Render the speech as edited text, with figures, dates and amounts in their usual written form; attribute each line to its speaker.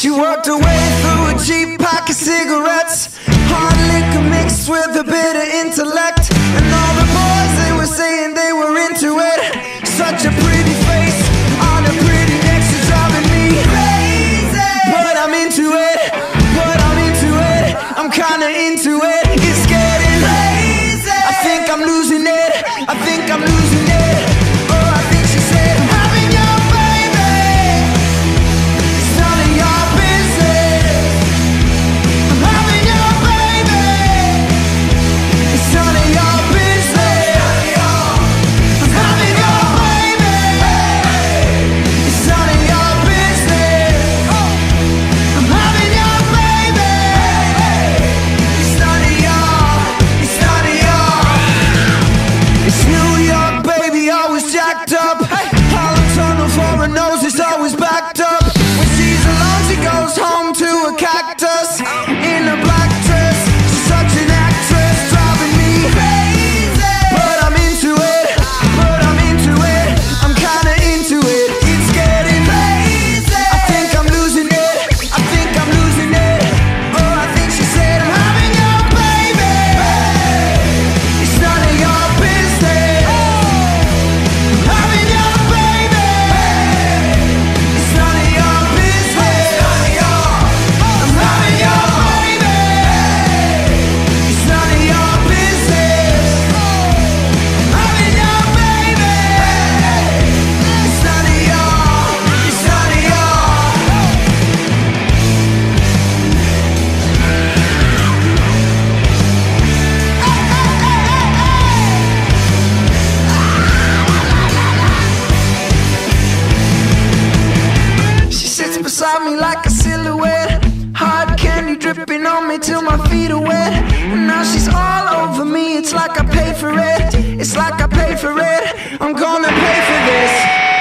Speaker 1: She worked her way through a cheap pack of cigarettes, hard liquor mixed with a bit of intellect. And all the boys, they were saying they were into it. Such a pretty face on a pretty neck, she's driving me crazy. But I'm into it, I'm kinda into it. It's getting crazy. I think I'm losing it, I think I'm losing it. Oh, I think she said, I'm having your baby, it's none of your business. I'm having your baby, it's none of your business. I'm having your baby, it's none of your business. I'm having your baby, it's none of your. It's New York, baby, always jacked up. Holland Tunnel for her nose is always backed up. When she's alone, she goes home to a cactus in a black dress. She's such an actress, driving me crazy. But I'm into it, I'm kinda into it. It's getting crazy. I think I'm losing it, I think I'm losing it. Oh, I think she said, I'm having your baby, it's none of your business. I'm having your baby, it's none of your business. I'm having your baby, it's none of your business. I'm having your baby, it's none of your, it's none of your. She sits beside me like a silhouette, hard candy dripping on me till my feet are wet. And now she's all over me, it's like I pay for it, it's like I pay for it. I'm gonna pay for this.